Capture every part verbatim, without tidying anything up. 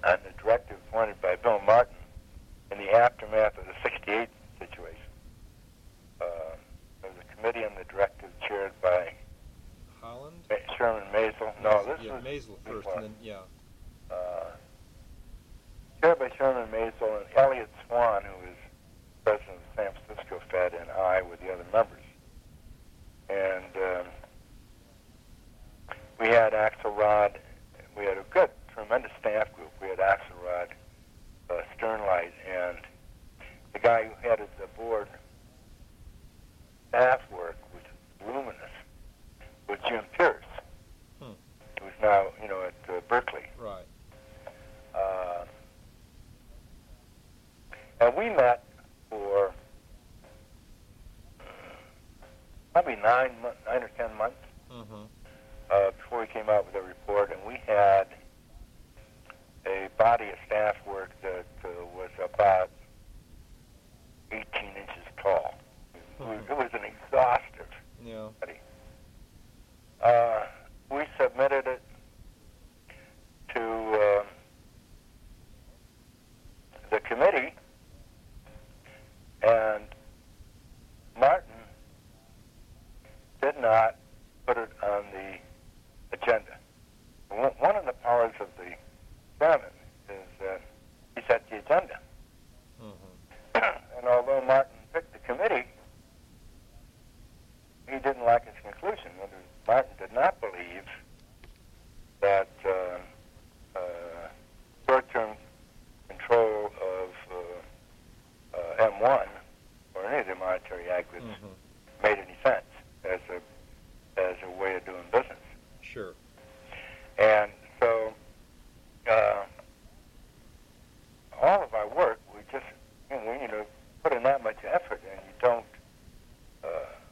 on the directive appointed by Bill Martin in the aftermath of the sixty-eight situation. Uh, there was a committee on the directive chaired by Holland? Sherman Maisel. No, this yeah, was Maisel first, before. and then yeah. Uh, chaired by Sherman Maisel and Elliott Swan, who was president of the San Francisco Fed, and I were the other members. And um, we had Axelrod. We had a good, tremendous staff group. We had Axelrod, uh, Sternlight, and the guy who headed the board staff work, which was voluminous, was Jim Pierce, hmm. who's now, you know, at uh, Berkeley. Right. Uh, and we met for probably nine, mo- nine or ten months Mm-hmm. uh, before we came out with a report, and we had a body of staff work that uh, was about eighteen inches tall. It was, it was an exhaustive Yeah. study. Uh, we submitted it to uh, the committee, and Martin did not put it on the agenda. One one of the powers of the chairman is that he sets the agenda. Mm-hmm. And although Martin picked the committee, he didn't like its conclusion. Martin did not believe that uh, uh, short-term control of uh, uh, M one or any of the monetary aggregates Mm-hmm. made any sense as a as a way of doing business. Sure. And so uh, all of our work, we just, you know, you know, put in that much effort, and you don't, uh,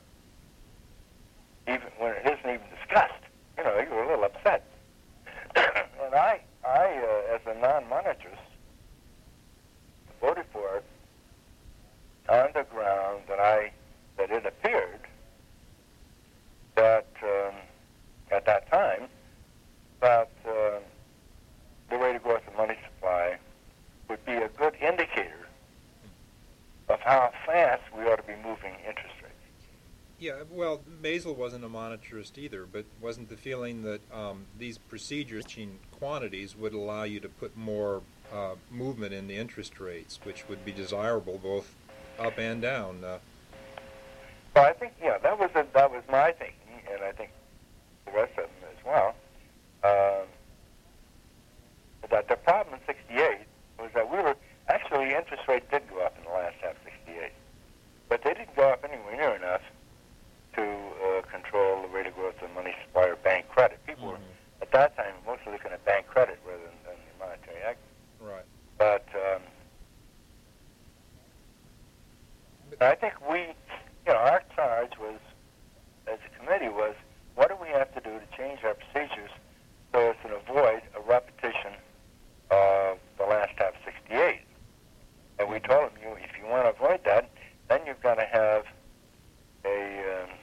even when it isn't even discussed, you know, you were a little upset. And I, I, uh, as a non-monetarist, voted for it on the ground that I, that it appeared that um, at that time that uh, the rate of growth of money supply would be a good indicator of how fast we ought to be moving interest rates. Yeah, well, Maisel wasn't a monetarist either, but wasn't the feeling that um, these procedures, in quantities, would allow you to put more uh, movement in the interest rates, which would be desirable both up and down? Uh, Well, I think, yeah, that was a, that was my thinking, and I think the rest of them as well. Um, that the problem in sixty-eight was that we were, actually interest rates did go up in the last half of sixty-eight, but they didn't go up anywhere near enough to uh, control the rate of growth of money supply or bank credit. People mm-hmm. were, at that time, mostly looking at bank credit rather than, than the monetary act. right. But um, I think we, you know, our charge was, as a committee, was what do we have to do to change our procedures so as to avoid a repetition of the last half of sixty-eight. And we told them, you, if you want to avoid that, then you've got to have a um,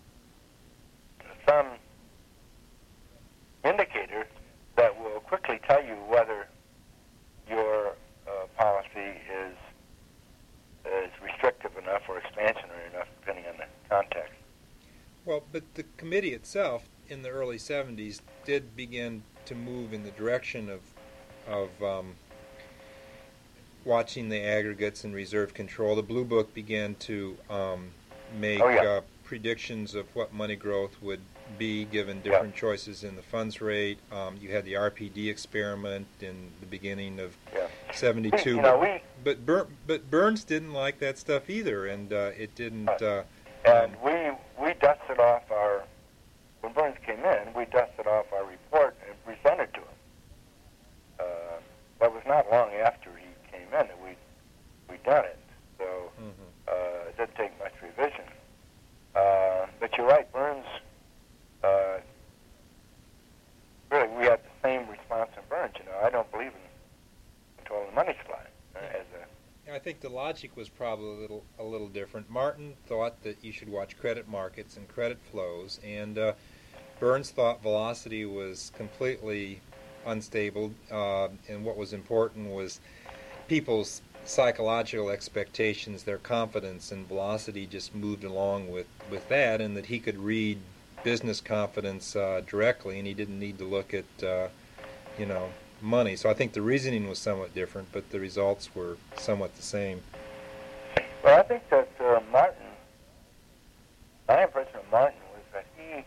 some indicator that will quickly tell you whether your uh, policy is is restrictive enough or expansionary enough, depending on the context. Well, but the committee itself in the early seventies did begin to move in the direction of of um, watching the aggregates and reserve control. The Blue Book began to um, make Oh, yeah. uh, predictions of what money growth would be given different Yeah. choices in the funds rate. Um, you had the R P D experiment in the beginning of Yeah. seventy-two. You know, we But Bur- but Burns didn't like that stuff either, and uh, it didn't. Uh, and um, we we dusted off our when Burns came in, we dusted off our report and presented to him. Uh, that was not long after he came in that we we done it, so mhm. uh, it didn't take much revision. Uh, but you're right, Burns. Uh, really, we had the same response in Burns. You know, I don't believe in controlling the money supply uh, as a I think the logic was probably a little a little different. Martin thought that you should watch credit markets and credit flows, and uh, Burns thought velocity was completely unstable, uh, and what was important was people's psychological expectations, their confidence and velocity just moved along with, with that, and that he could read business confidence uh, directly, and he didn't need to look at, uh, you know, money. So I think the reasoning was somewhat different, but the results were somewhat the same. Well, I think that uh, Martin, my impression of Martin was that he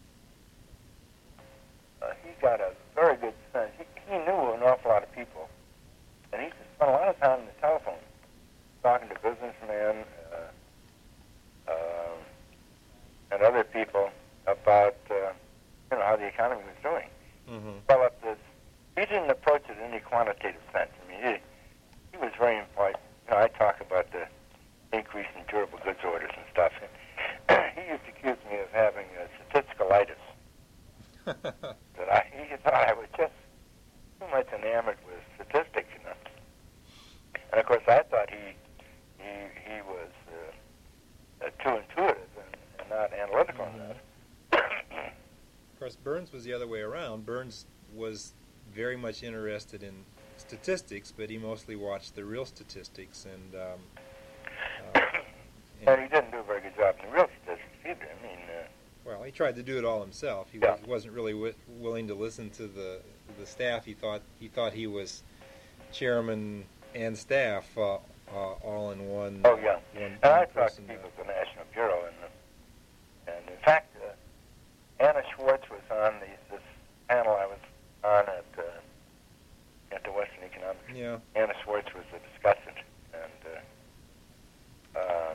uh, he got a very good sense. He, he knew an awful lot of people, and he spent a lot of time on the telephone talking to businessmen uh, uh, and other people about uh, you know how the economy was doing. Mm-hmm. Well, up this, he didn't approach it in any quantitative sense. I mean, he, he was very important. You know, I talk about the increase in durable goods orders and stuff. He used to accuse me of having uh, statisticalitis. That I, he thought I was just too much enamored with statistics, you know. And of course, I thought he he he was uh, uh, too intuitive and, and not analytical Mm-hmm. enough. Of course, Burns was the other way around. Burns was very much interested in statistics, but he mostly watched the real statistics, and um, uh, and, and he didn't do a very good job in the real statistics either. I mean, uh, well, he tried to do it all himself. He yeah. was, wasn't really wi- willing to listen to the the staff. He thought he thought he was chairman and staff uh, uh, all in one. oh yeah. One, And I one talked to person, people uh, at the National Bureau, and uh, and in fact, uh, Anna Schwartz was on the, this panel I was on at uh, at the Western Economics. yeah. Anna Schwartz was the discussant, and uh, um,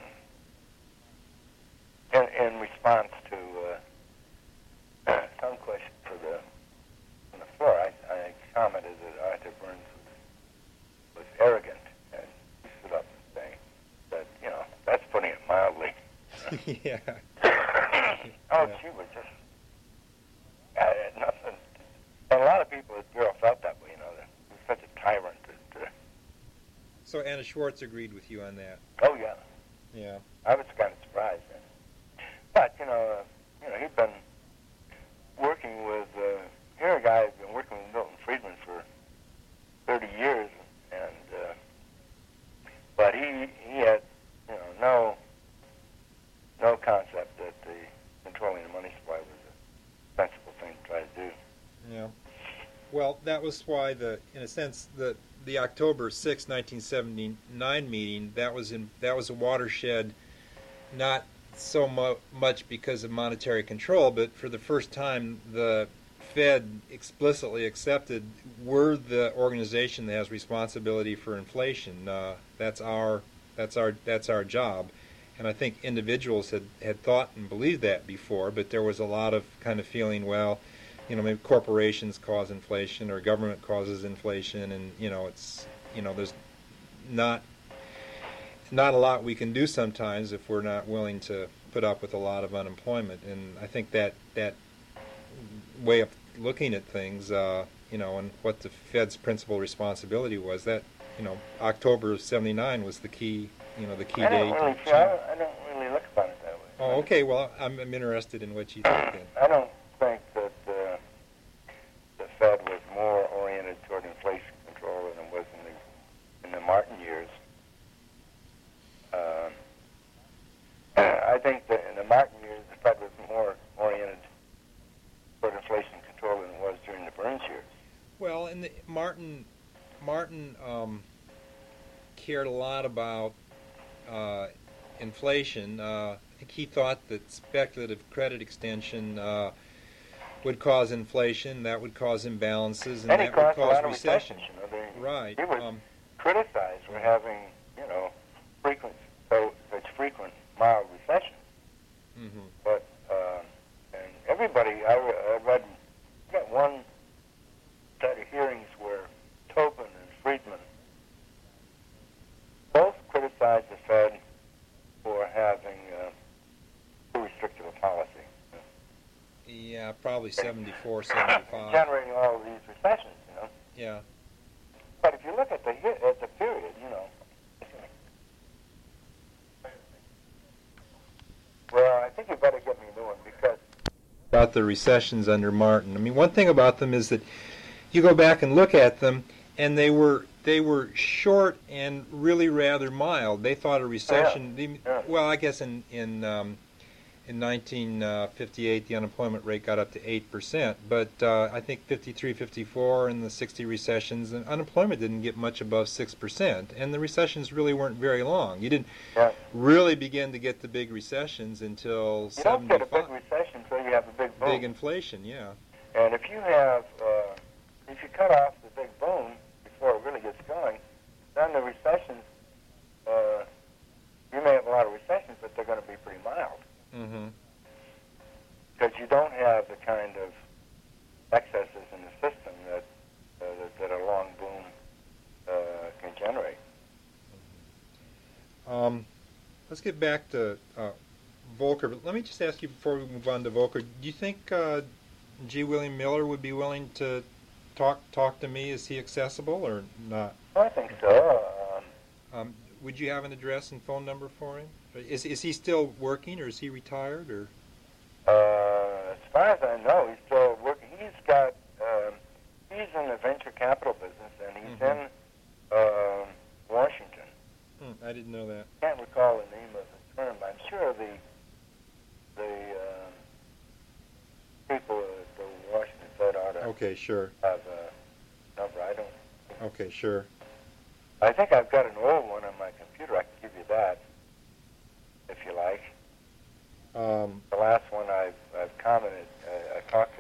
in, in response to uh, some question for the on the floor, I, I commented that Arthur Burns was, was arrogant, and he stood up and saying that, you know, that's putting it mildly. yeah. Oh, Yeah. she was just uh, nothing. And a lot of people at the Bureau felt that way, you know, that he was such a tyrant. That, uh, So Anna Schwartz agreed with you on that. oh yeah. Yeah. I was kind of surprised. But, you know, uh, you know, he'd been working with, uh, here a guy had been working with Milton Friedman for thirty years, and, uh, but he, he had, you know, no, no concept that the controlling the money supply was a sensible thing to try to do. Yeah. Well, that was why the, in a sense, the the October sixth, nineteen seventy-nine meeting, that was in that was a watershed, not so mu- much because of monetary control, but for the first time the Fed explicitly accepted we're the organization that has responsibility for inflation. Uh, that's our that's our that's our job. And I think individuals had, had thought and believed that before, but there was a lot of kind of feeling, well, you know, maybe corporations cause inflation or government causes inflation, and, you know, it's, you know, there's not not a lot we can do sometimes if we're not willing to put up with a lot of unemployment. And I think that that way of looking at things, uh, you know, and what the Fed's principal responsibility was, that, you know, October of seventy-nine was the key, you know, the key I date. don't really, to feel, I, don't, I don't really look upon it that way. Oh, okay. Well, I'm, I'm interested in what you think then. I don't think that uh, the Fed was more oriented toward inflation control than it was in the in the Martin years. Um, I think that in the Martin years, the Fed was more oriented toward inflation control than it was during the Burns years. Well, and the, Martin, Martin um, cared a lot about uh, inflation. Uh, I think he thought that speculative credit extension uh, would cause inflation, that would cause imbalances, and, And he that would caused a cause lot of recession. recessions. You know, they, Right. He was Um, criticized for having, you know, frequent, so such frequent mild recessions. mhm. But uh, and everybody, I, re- I read, got one set of hearings where Tobin and Friedman both criticized the Fed for having uh, too restrictive a policy, Yeah, probably seventy-four, seventy-five. generating all of these recessions. You know, Yeah. but if you look at the hi- at the period, you know. Well, I think you better get me a new one because About the recessions under Martin. I mean, one thing about them is that you go back and look at them, and they were they were short and really rather mild. They thought a recession. Yeah. The, Yeah. Well, I guess in in um, in nineteen fifty-eight, the unemployment rate got up to eight percent, but uh, I think fifty-three, fifty-four, and the sixty recessions, and unemployment didn't get much above six percent, and the recessions really weren't very long. You didn't Yeah. really begin to get the big recessions until You don't get a seventy-five. big recession until you have a big boom. Big inflation, yeah. And if you have, uh, if you cut off the big boom before it really gets going, then the recessions, uh, you may have a lot of recessions, but they're going to be pretty mild. Mm-hmm. Because you don't have the kind of excesses in the system that uh, that, that a long boom uh, can generate. Um, let's get back to uh, Volcker, but let me just ask you before we move on to Volcker, do you think uh, G. William Miller would be willing to talk talk to me? Is he accessible or not? I think so. Um, Um, would you have an address and phone number for him? Is is he still working, or is he retired, or? Uh, as far as I know, he's still working. He's got, um, he's in the venture capital business, and he's Mhm. in um, Washington. Hmm, I didn't know that. Can't recall the name of the firm, but I'm sure the the uh, people at the Washington Fed ought to Okay, sure. have a number. I don't. Okay, sure. I think I've got an old one on my computer. I can give you that if you like. Um, The last one I've, I've commented, uh, I talked to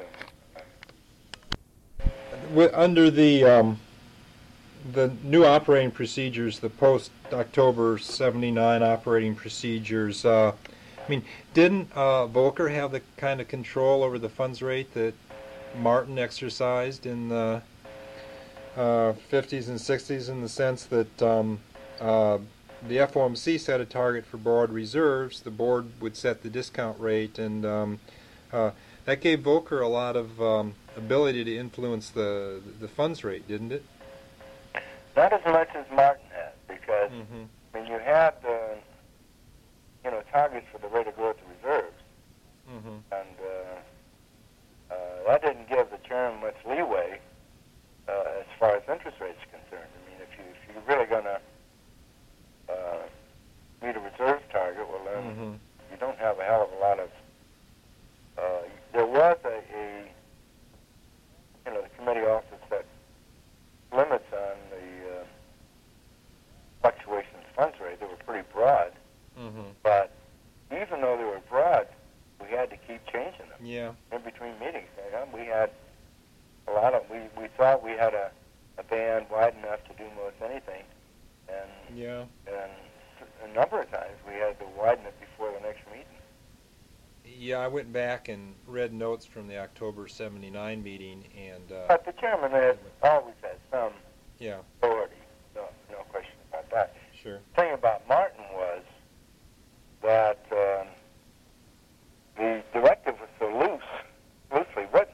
him. wi- under the um, the new operating procedures, the post October seventy-nine operating procedures. Uh, I mean, didn't uh, Volcker have the kind of control over the funds rate that Martin exercised in the uh, fifties and sixties, in the sense that um, uh, the F O M C set a target for borrowed reserves, the board would set the discount rate, and um, uh, that gave Volcker a lot of um, ability to influence the the funds rate, didn't it? Not as much as Martin had, because Mm-hmm. I mean, you had uh, you know targets for the rate of growth of reserves, Mm-hmm. and uh, uh, that didn't give the chairman much leeway uh, as far as interest rates are concerned. I mean, if you if you're really going to uh, meet a reserves target, well then Mm-hmm. you don't have a hell of a lot of. Uh, there was a, a you know the committee also set limits on the uh, fluctuations funds rate. They were pretty broad, Mm-hmm. but even though they were broad, we had to keep changing them Yeah. in between meetings. You know, we had a lot of we, we thought we had a, a band wide enough to do most anything, and Yeah. and a number of times we had to widen it before the next meeting. Yeah, I went back and read notes from the October seventy-nine meeting, and uh, But the chairman had always had some yeah, authority. No, no question about that. sure. The thing about Martin was that um, the directive was so loose, loosely written,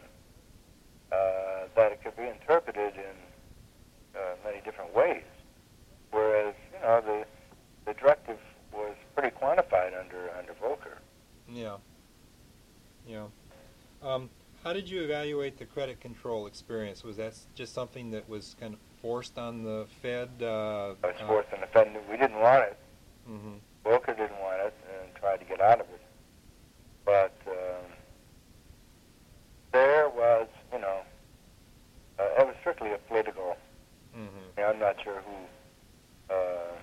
uh, that it could be interpreted in uh, many different ways. Whereas, you know, the the directive was pretty quantified under under Volcker. Yeah. Yeah. Um, how did you evaluate the credit control experience? Was that s- just something that was kind of forced on the Fed? Uh, I was forced on the Fed. We didn't want it. Uh, mm-hmm. Volcker didn't want it and tried to get out of it. But um, there was, you know, uh, it was strictly a political. Mm-hmm. You know, I'm not sure who. Uh,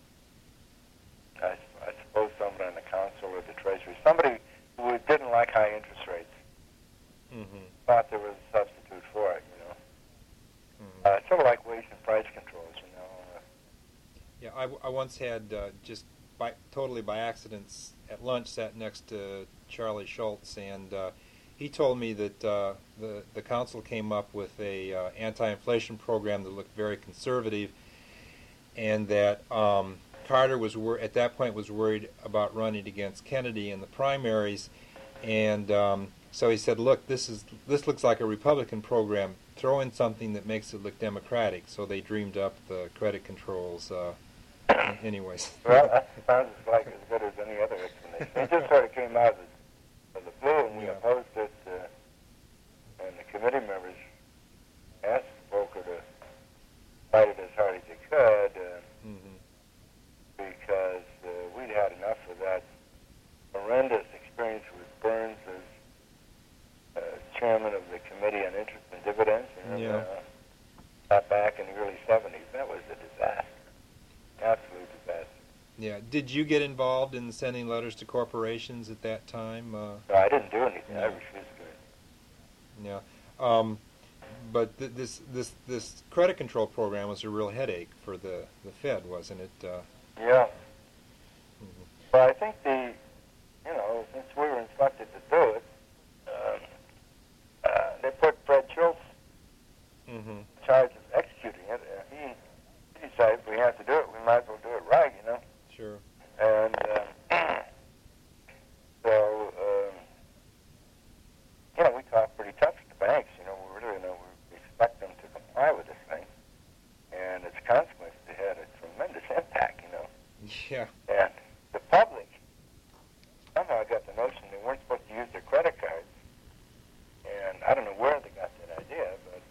I, I suppose somebody on the council or the treasury, somebody who didn't like high interest rates, Mm-hmm. thought there was a substitute for it. You know, Mm-hmm. uh, sort of like wage and price controls. You know. Uh, Yeah, I, w- I once had uh, just by totally by accident s- at lunch sat next to Charlie Schultz, and uh, he told me that uh, the the council came up with a uh, anti-inflation program that looked very conservative, and that um, Carter was wor- at that point was worried about running against Kennedy in the primaries, and um, so he said, "Look, this is this looks like a Republican program. Throw in something that makes it look Democratic." So they dreamed up the credit controls. Uh, anyways. well, that sounds like as good as any other explanation. It just sort of came out of, of the blue, and we Yeah. opposed it, uh, and the committee members asked Volcker to fight it as hard as he could, uh, Mm-hmm. because uh, we'd had enough of that horrendous experience with Burns as uh, chairman of the Committee on Interest and Dividends. And, Yeah. uh, got back in the early seventies. That was a disaster. Absolute disaster. Yeah. Did you get involved in sending letters to corporations at that time? Uh, No, I didn't do anything. I No. refused to do it. yeah. Um, but th- this this this credit control program was a real headache for the, the Fed, wasn't it? Uh, Yeah. mhm. But I think the, you know, since we were instructed to do it, um, uh, they put Fred Schultz Mm-hmm. in charge of executing it. Uh, he, he decided if we have to do it, we might as well do it right, you know. Sure. And uh, so, um, you know, we talked pretty tough to the banks. You know, we really, you know, we expect them to comply with this thing. And its consequences had a tremendous impact, you know. Yeah. And the public somehow got the notion they weren't supposed to use their credit cards. And I don't know where they got that idea, but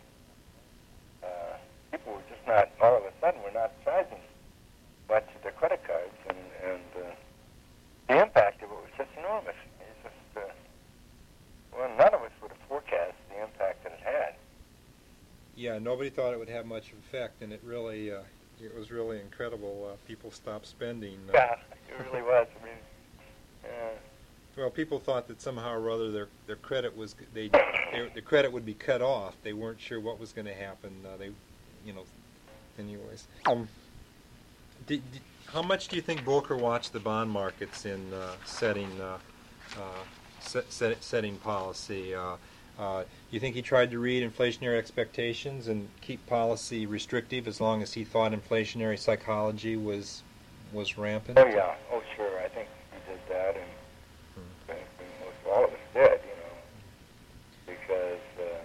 uh, uh, people were just not, all of a sudden, were not charging much of their credit cards. And, and uh, the impact of it was just enormous. It's just, uh, well, none of us would have forecast the impact that it had. Yeah, nobody thought it would have much effect, and it really, uh, it was really incredible. Uh, people stopped spending. Uh, Yeah, it really was. I mean, uh, Well, people thought that somehow or other their their credit was they, they the credit would be cut off. They weren't sure what was going to happen. Uh, they, you know, anyways. Um, did, did, how much do you think Volcker watched the bond markets in uh, setting uh, uh, set, set, setting policy? Uh, uh, you think he tried to read inflationary expectations and keep policy restrictive as long as he thought inflationary psychology was was rampant? oh, yeah. Oh, sure. I think he did that, and I think most all of us did, you know, because, uh,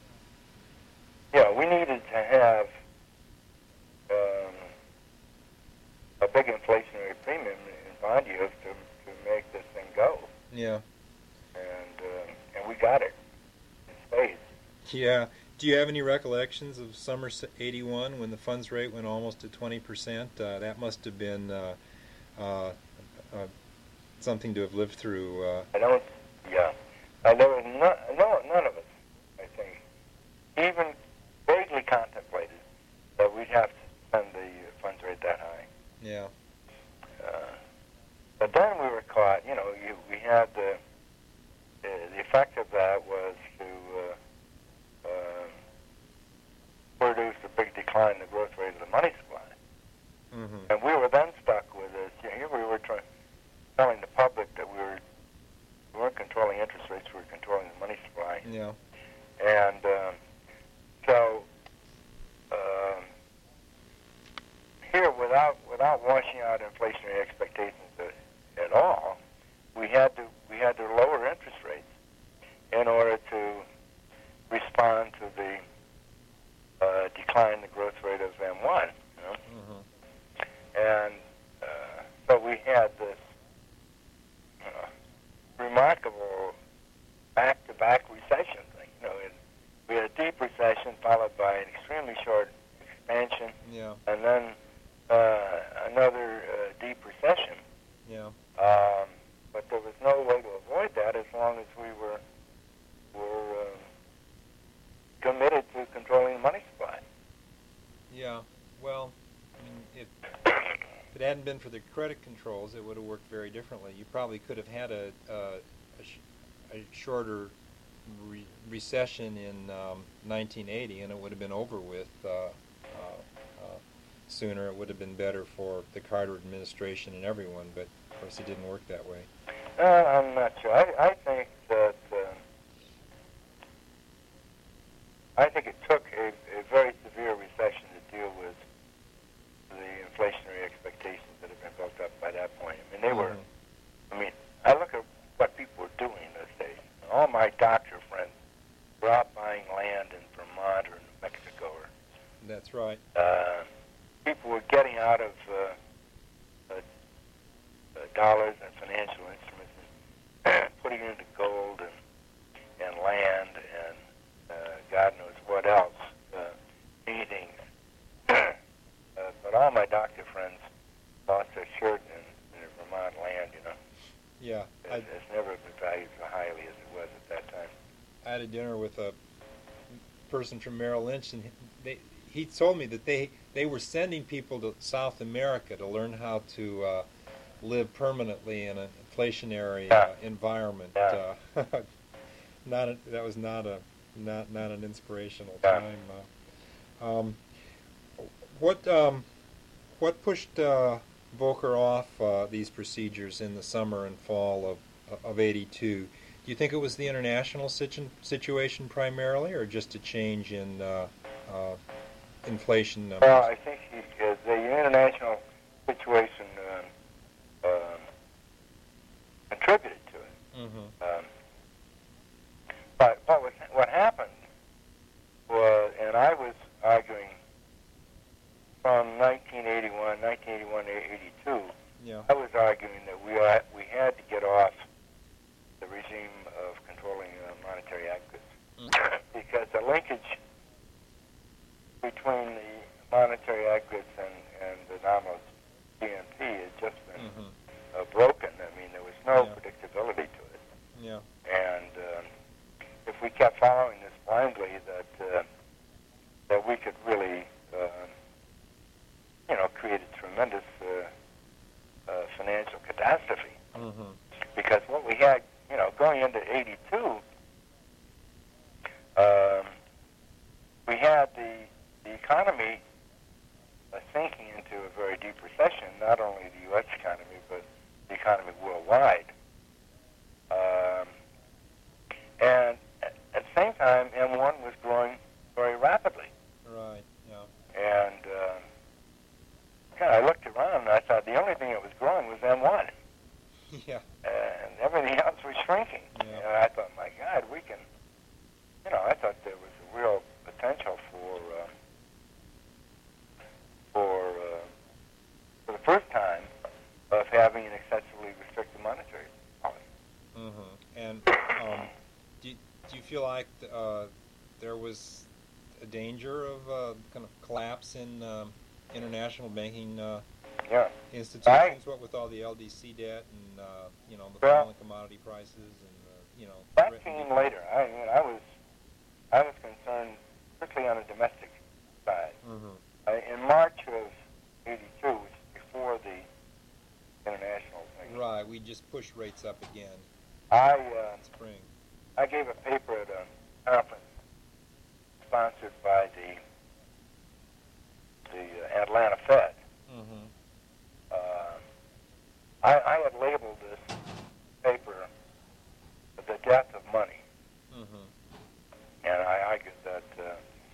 yeah, we needed to have um, a big inflationary premium in bond yields to, to make this thing go, Yeah. and uh, and we got it in spades. Yeah. Do you have any recollections of summer eighty-one when the funds rate went almost to twenty percent? Uh, that must have been uh, uh, uh, something to have lived through. Uh, I don't, yeah, uh, there was no, no, none of us, I think, even vaguely contemplated that we'd have to spend the funds rate that high. yeah. Uh, but then we were caught, you know, you, we had the, uh, the effect of that was to uh, um, produce a big decline in the growth rate of the money supply. Mm-hmm. And we were then stuck with this, you know, here we were trying, telling the public that we were, we weren't controlling interest rates, we were controlling the money supply. Yeah. And um, so um, here, without without washing out inflationary expectations at, at all, we had to we had to lower interest rates in order to respond to the uh, decline in the growth rate of M one. You know? Mm-hmm. And uh, so we had this uh, remarkable back-to-back recession thing. You know, it, we had a deep recession followed by an extremely short expansion, Yeah. and then uh, another uh, deep recession. Yeah. Um, but there was no way to avoid that as long as we were were um, committed to controlling the money supply. Yeah. Well, I mean, if, if it hadn't been for the credit controls, it would have worked very differently. You probably could have had a a, a, sh- a shorter re- recession in um, nineteen eighty, and it would have been over with uh, uh, uh, sooner. It would have been better for the Carter administration and everyone, but of course it didn't work that way. Uh, I'm not sure. I, I think that uh, I think it took a, a very severe recession to deal with the inflationary expectations that have been built up by that point. I mean, they were. Mhm. I mean, I look at what people were doing those days. All my doctor friends were out buying land in Vermont or New Mexico. Or, That's right. uh, people were getting out of uh, uh, uh, dollars and financial instruments and putting it into gold and, and land and uh, God knows what else. person from Merrill Lynch, and they, he told me that they they were sending people to South America to learn how to uh, live permanently in an inflationary uh, environment. Yeah. Uh, not a, that was not a not not an inspirational Yeah. time. Uh, um, what um, what pushed uh, Volcker off uh, these procedures in the summer and fall of of eighty-two? Do you think it was the international situ- situation primarily, or just a change in uh, uh, inflation numbers? Well, I think he, uh, the international situation um, um, contributed to it. Mm-hmm. Um, but what was what happened was, and I was arguing from nineteen eighty-one, nineteen eighty-one to eighty-two. Yeah. I was arguing that we are, we had to get off the regime of controlling uh, monetary aggregates Mm-hmm. because the linkage between the monetary aggregates and, and the nominal G N P had just been Mm-hmm. uh, broken. I mean, there was no Yeah. predictability to it. Yeah. And um, if we kept following this blindly, that uh, that we could really, uh, you know, create a tremendous uh, uh, financial catastrophe. Mm-hmm. Because what we had, you know, going into eighty-two, um, we had the the economy uh, sinking into a very deep recession. Not only the U S economy, but the economy worldwide. Um, and at, at the same time, M one was growing very rapidly. Right. Yeah. And uh, yeah, I looked around and I thought the only thing that was growing was M one. Yeah. And everything else was shrinking. Yeah. And I thought, my God, we can, you know, I thought there was a real potential for, uh, for, uh, for the first time, of having an excessively restrictive monetary policy. Mm-hmm. And um, do, you, do you feel like uh, there was a danger of uh, kind of collapse in um, international banking uh, Yeah. institutions? What with all the L D C debt and uh, you know the Well, falling commodity prices and uh, you know. That threatened came economy? later. I mean, I was, I was concerned strictly on the domestic side. Mm-hmm. Uh, in March of eighty-two, which is before the international thing, Right. We just pushed rates up again I uh, in spring. I gave a paper at a conference sponsored by the the uh, Atlanta Fed. Mm-hmm. Uh, I, I had labeled this paper "The Death of Money," Mm-hmm. and I argued that uh,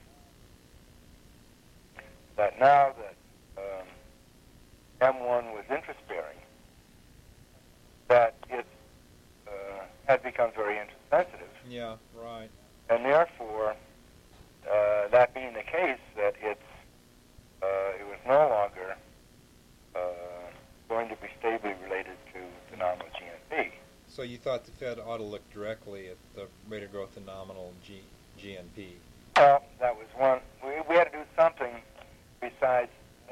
that now that um, M one was interest bearing, that it uh, had become very interest sensitive, Yeah. Right. and therefore, uh, that being the case, that it's uh, it was no longer uh, going to be stably related to the nominal G N P. So you thought the Fed ought to look directly at the rate of growth in nominal G, G N P. Well, that was one. We, we had to do something besides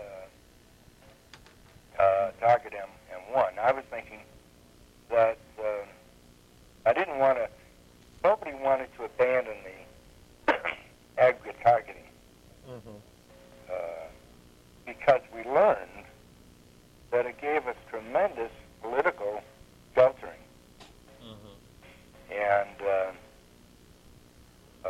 uh, uh, target M one. I was thinking that uh, I didn't want to. Nobody wanted to abandon the aggregate targeting Mm-hmm. uh, because we learned that it gave us tremendous political sheltering, Mm-hmm. and uh, uh,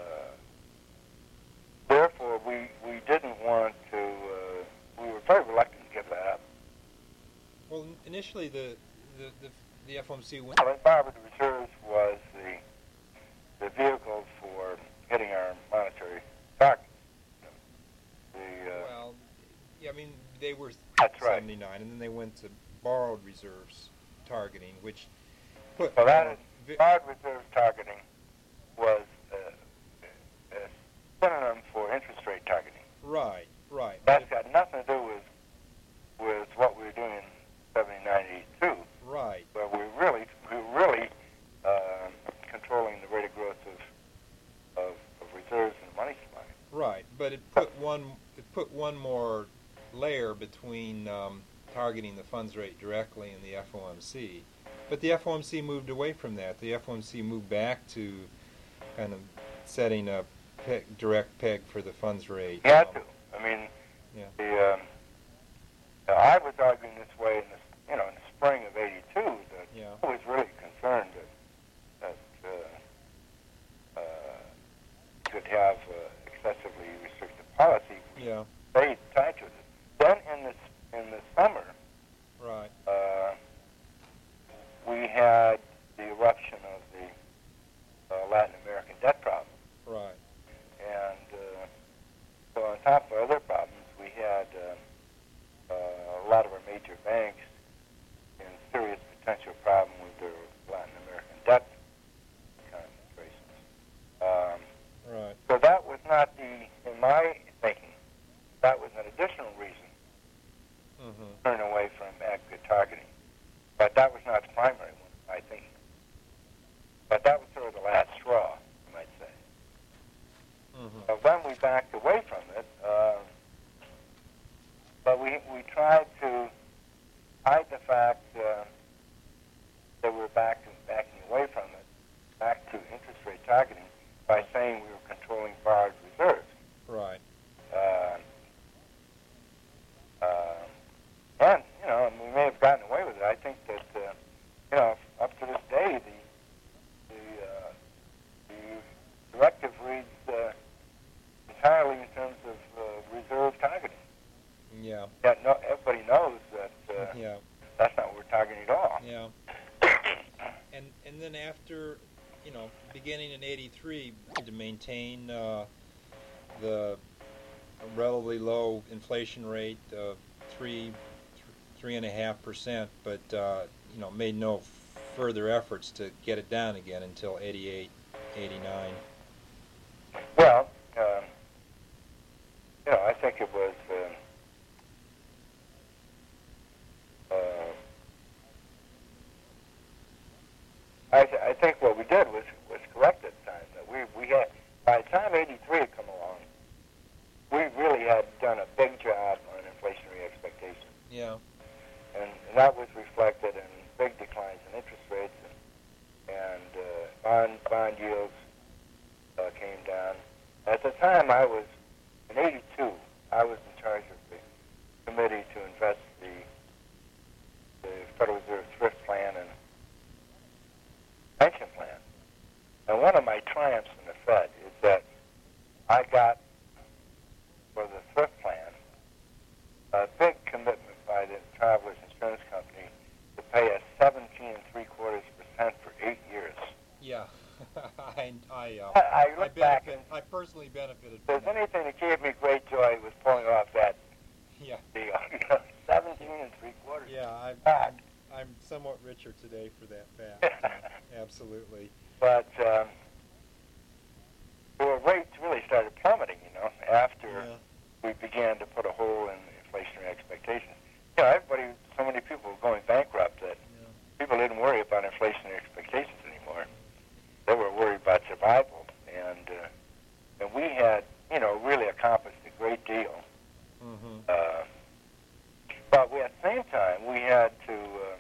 therefore we we didn't want to. Uh, we were very reluctant to give that up. Well, initially the the the, the F O M C went. Well, Barbara Reserves was the the vehicle for hitting our monetary targets. The, uh, Well, yeah, I mean they were That's right. seventy-nine, and then they went to borrowed reserves targeting, which put well, that more is, vi- borrowed reserves targeting was uh, a synonym for interest rate targeting. right, right. That's But got nothing to do with with what we were doing in seventy-nine, eighty-two, it- right, where we really we were really uh, controlling the rate of growth of, of of reserves and the money supply. right. But it put one it put one more layer between um, targeting the funds rate directly and the F O M C. But the F O M C moved away from that. The F O M C moved back to kind of setting a peg, direct peg for the funds rate. You had Um, to. I mean, Yeah. the um, uh, I was arguing this way in the you know in the spring of eighty-two that Yeah. I was really concerned that that uh, uh, could have uh, excessively restrictive policy. Yeah. Stayed tied to it. Then in the in the summer, Right. uh, we had the eruption of the uh, Latin American debt problem. Right. And uh, so on top of other problems, we had uh, uh, a lot of our major banks in serious potential problem with their Latin American debt concentrations. Um, Right. so that was not the, in my thinking, that was an additional reason Mm-hmm. to turn away from aggregate targeting. But that was not the primary one, I think. But that was sort of the last straw, you might say. Mm-hmm. But then we backed away from it. Uh, but we we tried to hide the fact uh, that we were back backing away from it, back to interest rate targeting, by saying we were controlling borrowed reserves. Right. Uh, uh, and you know, and we may have gotten away with it. I think that uh, you know, up to this day, the the, uh, the directive reads uh, entirely in terms of uh, reserve targeting. Yeah. Yet no, everybody knows that uh, Yeah. that's not what we're targeting at all. Yeah. And and then after, you know, beginning in eighty-three, to maintain uh, the relatively low inflation rate of three, th- three and a half percent, but uh, you know, made no further efforts to get it down again until eighty-eight, eighty-nine. Well, um, you know, I think it was. Uh, uh, I, th- I think what we did was was correct at the time. That we we had by the time eighty-three had come along, we really had done a big job on inflationary expectations, Yeah. and, and that was reflected in big declines in interest rates, and, and uh, bond bond yields uh, came down. At the time, I was in eighty-two. I was in charge of the committee to invest the the Federal Reserve thrift plan and pension plan. And one of my triumphs in the Fed is that I got for the thrift plan a big commitment by the Travelers Insurance Company to pay us seventeen and three quarters percent for eight years. Yeah. I I, uh, I, I I look back benefit. and I personally benefited if from there's that. anything that gave me great joy was pulling off that Yeah. deal. You know, seventeen and three quarters. Yeah. I, back. I'm, I'm somewhat richer today for that fact. Absolutely. But um, the rates really started plummeting, you know, after Yeah. we began to put a hole in inflationary expectations. You know, everybody, so many people were going bankrupt that Yeah. people didn't worry about inflationary expectations anymore. They were worried about survival, and uh, and we had, you know, really accomplished a great deal. Mm-hmm. Uh, but we, at the same time, we had to, uh,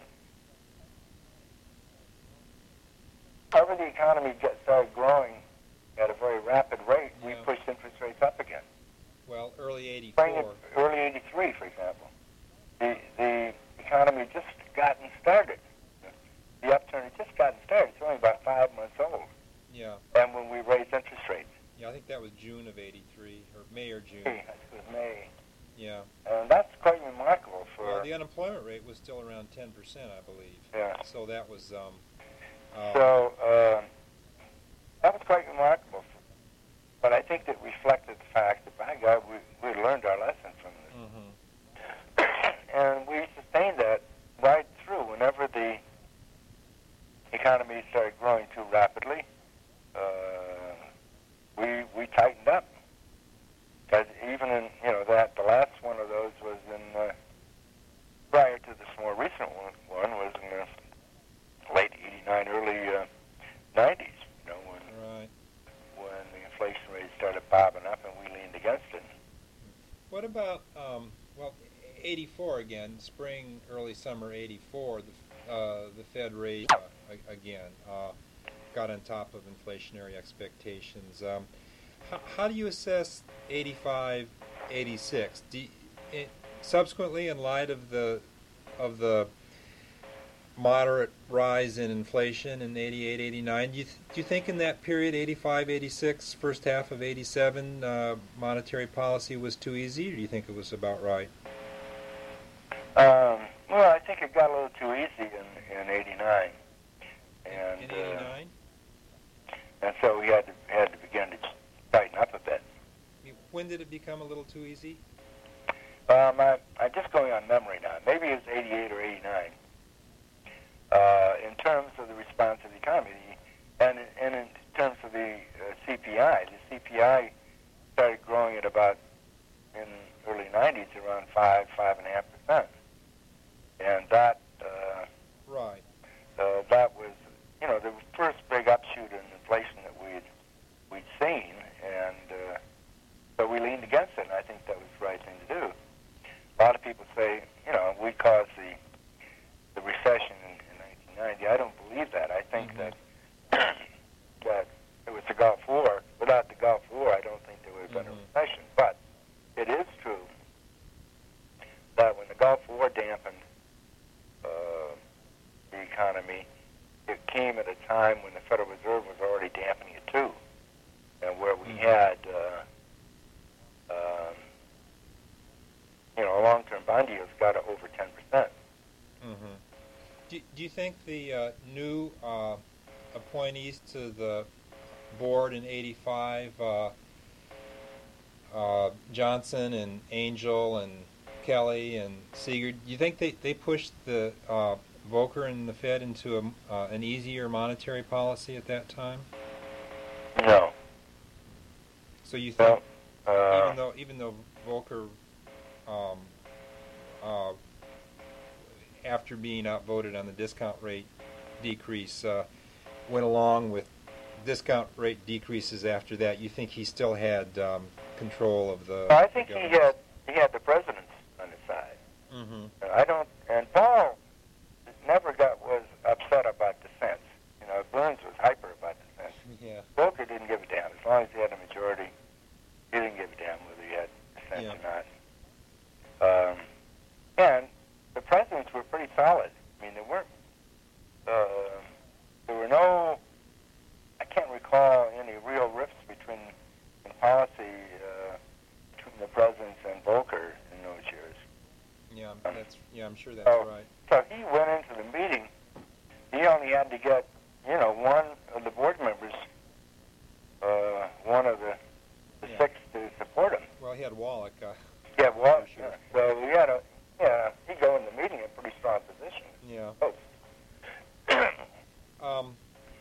whenever the economy get, started growing at a very rapid rate, we Yeah. pushed interest rates up again. Well, early Spring eighty-four. of early eighty-three, for example, the the economy just gotten started. The upturn had just gotten started. It's only about five months old. Yeah. And when we raised interest rates, Yeah. I think that was June of eighty-three, or May or June. I think it was May, Yeah. and that's quite remarkable for. Well, the unemployment rate was still around ten percent, I believe. Yeah. So that was. Um, uh, So uh, that was quite remarkable. For, but I think that reflected the fact that, by God, we, we learned our lesson from this. Mm-hmm. And we sustained that right through. Whenever the economy started growing too rapidly, uh, we we tightened up. Because even in, you know, that, the last one of those was in, uh, prior to this more recent one, one was in the late eighty-nine, early uh, nineties, you know, when, Right. when the inflation rate started bobbing up and we leaned against it. What about, um, well, eighty-four again, spring, early summer eighty-four, the, uh, the Fed rate uh, a- again uh, got on top of inflationary expectations. Um, how, how do you assess eighty-five, eighty-six? Do you, it, subsequently, in light of the of the moderate rise in inflation in eighty-eight, eighty-nine, do you, th- do you think in that period, eighty-five, eighty-six, first half of eighty-seven, uh, monetary policy was too easy, or do you think it was about right? Um, well, I think it got a little too easy in, in eighty-nine. And, in eighty-nine? Uh, and so we had to, had to begin to tighten up a bit. When did it become a little too easy? Um, I, I'm just going on memory now. Maybe it was eighty-eight or eighty-nine. Uh, in terms of the response of the economy, and, and in terms of the uh, C P I, the C P I started growing at about, in early nineties, around five, five and a half percent, and that uh, right, uh, that was, you know, the first big upshoot in inflation that we'd we'd seen, and uh, so we leaned against it, and I think that was the right thing to do. A lot of people say, you know, we caused the the recession in, in nineteen ninety. I don't believe that. I think mm-hmm. that that it was the Gulf War. Without the Gulf War, I don't think there would have been mm-hmm. a recession. But it is true that when the Gulf War dampened uh, the economy, it came at a time when the Federal Reserve was already dampening it too, and where we mm-hmm. had uh, um, you know, long-term bond yields got to over ten percent. Mm-hmm. Do, do you think the uh, new uh, appointees to the board in eighty-five, uh, uh, Johnson and Angel and Kelly and Seeger, do you think they, they pushed the uh, Volcker and the Fed into a, uh, an easier monetary policy at that time? No. So you think, well, uh, even though even though Volcker Um, uh, after being outvoted on the discount rate decrease, uh, went along with discount rate decreases after that, you think he still had um, control of the well, I think the he had he had the presidents on his side. Mm-hmm. I don't, and Paul never got was upset about dissent. You know, Burns was hyper about dissent. Yeah. Volcker didn't give a damn. As long as he had a majority, he didn't give a damn whether he had dissent Yeah. or not. Um, and the presidents were pretty solid. I mean, there weren't, uh, there were no, I can't recall any real rifts between in policy uh, between the presidents and Volcker in those years. Yeah, Um, that's yeah, I'm sure that's so, right. So he went into the meeting. He only had to get, you know, one of the board members, uh, one of the, the Yeah. six to support him. Well, he had Wallach. Uh, Yeah, well, sure. yeah. So we had a, yeah, he'd go in the meeting in a pretty strong position. yeah. Oh. Um,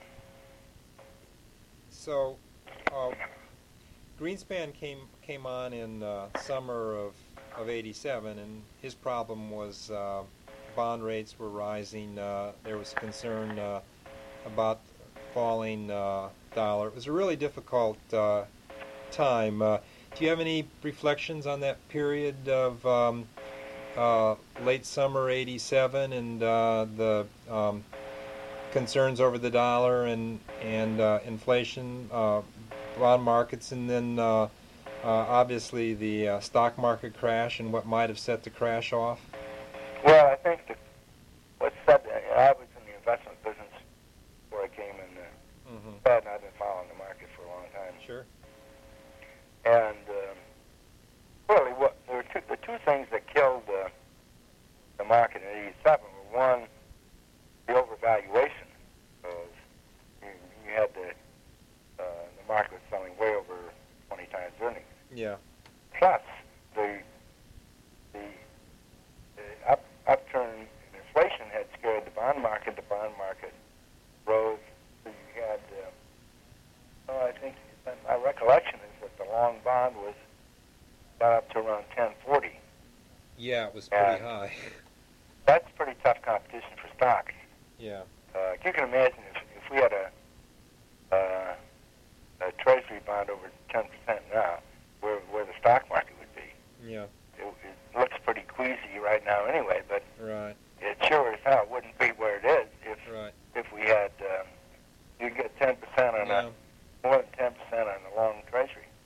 so, uh, Greenspan came came on in uh, summer of of eighty-seven, and his problem was uh, bond rates were rising. Uh, there was concern uh, about falling uh, dollar. It was a really difficult uh, time. Uh, do you have any reflections on that period of um, uh, late summer eighty-seven and uh, the um, concerns over the dollar and and uh, inflation, uh, bond markets, and then uh, uh, obviously the uh, stock market crash and what might have set the crash off? Well, I think that what said, I was in the investment business before I came in the Mm-hmm. Fed, and I've been following the market for a long time. Sure. And um, really, what there were two, the two things that killed uh, the market in eighty-seven were, one, the overvaluation. Because you, you had the uh, the market was selling way over twenty times earnings. Yeah. Plus, the the, the up, upturn in inflation had scared the bond market. The bond market rose. So you had, uh, well, I think my recollection is that the long bond was got up to around ten forty. Yeah, it was pretty And high. That's pretty tough competition for stocks. Yeah. Uh, you can imagine if, if we had a uh, a treasury bond over ten percent now, where where the stock market would be. Yeah. It, it looks pretty queasy right now anyway, but Right. it sure as hell wouldn't be where it is if Right. if we had um, you get ten percent on Yeah. a more than ten percent on the long treasury.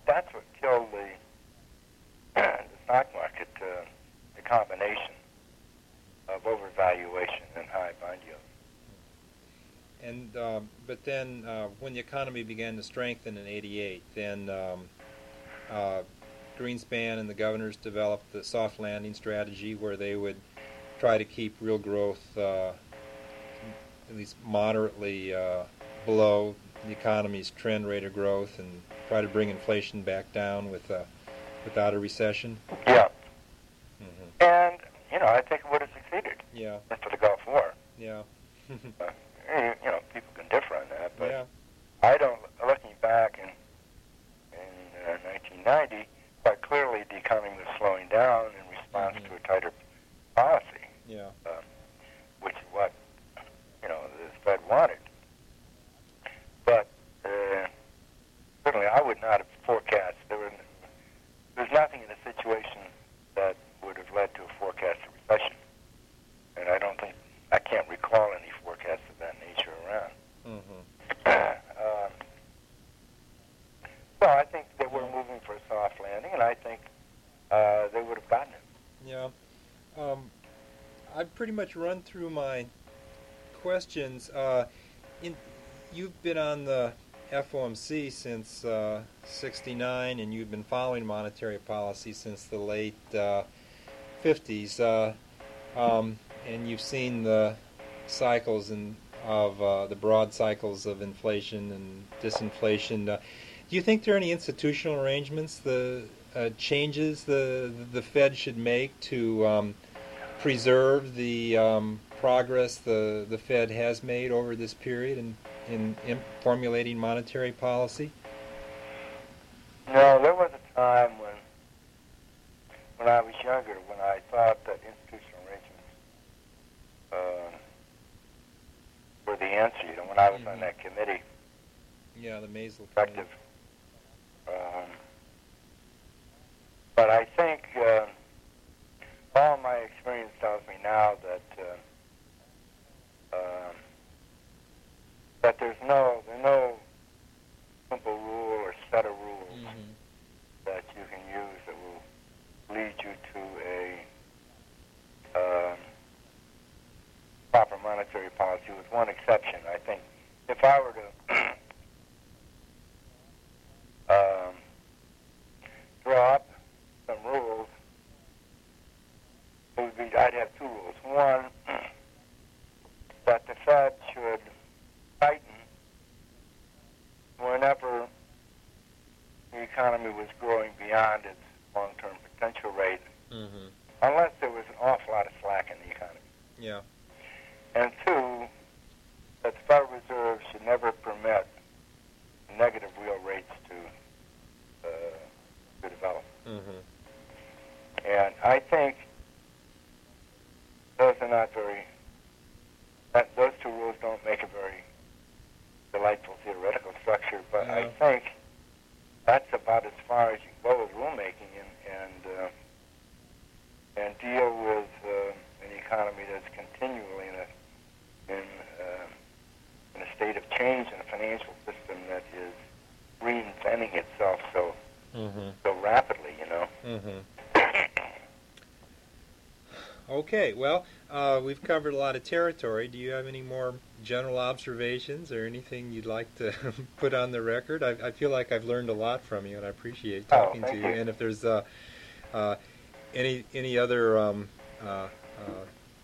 that's what killed the, the stock market, uh, the combination of overvaluation and high bond yields. And uh, but then uh, when the economy began to strengthen in eighty-eight, then um, uh, Greenspan and the governors developed the soft landing strategy, where they would try to keep real growth uh, at least moderately uh, below the economy's trend rate of growth, and try to bring inflation back down with uh, without a recession. Yeah. Mm-hmm. And, you know, I think it would have succeeded. Yeah. After the Gulf War. Yeah. uh, you know, people can differ on that, but yeah. I don't, looking back in, in uh, nineteen ninety, quite clearly the economy was slowing down in response mm-hmm. to a tighter policy. Yeah. Um, which is what, you know, the Fed wanted. But uh, certainly I would not have forecast, there were, there's nothing in the situation that would have led to a forecast of recession. And I don't think, I can't recall any forecasts of that nature around. Mm-hmm. um, so I think they were moving for a soft landing, and I think uh, they would have gotten it. Yeah. Um, I've pretty much run through my questions. Uh, in, you've been on the F O M C since uh, sixty-nine, and you've been following monetary policy since the late uh, fifties. Uh, um, and you've seen the cycles and of uh, the broad cycles of inflation and disinflation. Uh, do you think there are any institutional arrangements, the uh, changes the the Fed should make to um, preserve the um, progress the the Fed has made over this period in, in in formulating monetary policy? No, there was a time when when I was younger when I thought that institutional arrangements uh, were the answer. You know, when I was mm-hmm. on that committee. Yeah, the Maisel Effective. Um, but I think uh, all my experience tells me now that uh, um, that there's no there's no simple rule or set of rules mm-hmm. that you can use that will lead you to a um, proper monetary policy, with one exception. I think if I were to um, draw up some rules, it would be, I'd have two rules. One, that the Fed should tighten whenever the economy was growing beyond its long-term potential rate, mm-hmm. unless there was an awful lot of slack in the economy. Yeah. And two, that the Federal Reserve should never permit negative real rates to uh, to develop. Mm-hmm. And I think those are not very, that, those two rules don't make a very delightful theoretical structure, but yeah. I think that's about as far as you can go with rulemaking and and, uh, and deal with uh, an economy that's continually in a in uh, in a state of change, in a financial system that is reinventing itself so mm-hmm. so rapidly, you know. Mm-hmm. Okay, well, uh, we've covered a lot of territory. Do you have any more general observations or anything you'd like to put on the record? I, I feel like I've learned a lot from you, and I appreciate talking oh, to you. you. And if there's uh, uh, any any other, um, uh, uh,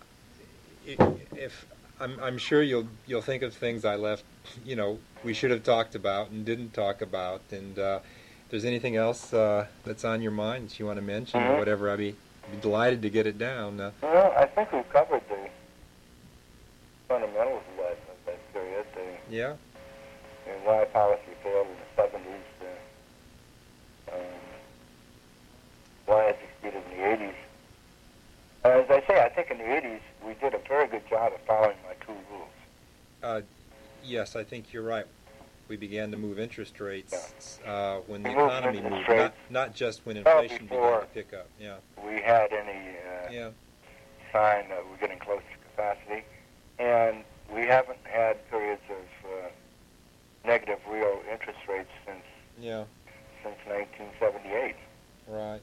if I'm, I'm sure you'll you'll think of things I left, you know, we should have talked about and didn't talk about. And uh, if there's anything else uh, that's on your mind that you want to mention mm-hmm. or whatever, I'd be be delighted to get it down. Uh, well, I think we've covered the fundamentals of that, of that period. The, yeah. And why policy failed in the seventies. Uh, um, why it succeeded in the eighties. Uh, as I say, I think in the eighties we did a very good job of following my two rules. Uh, yes, I think you're right. We began to move interest rates uh, when the We moved economy interest moved, rates not, not just when well inflation began before to pick up. Yeah. We had any uh, Yeah. sign that we're getting close to capacity, and we haven't had periods of uh, negative real interest rates since Yeah. since nineteen seventy-eight. Right.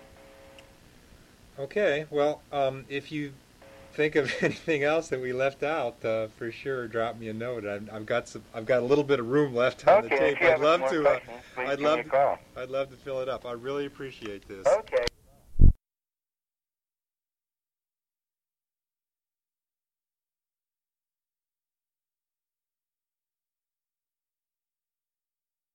Okay. Well, um, if you think of anything else that we left out, uh, for sure, drop me a note. I've, I've got some. I've got a little bit of room left on Okay, the tape. if you I'd have love more to. Uh, questions, please I'd give love. me a call. I'd love to fill it up. I really appreciate this. Okay.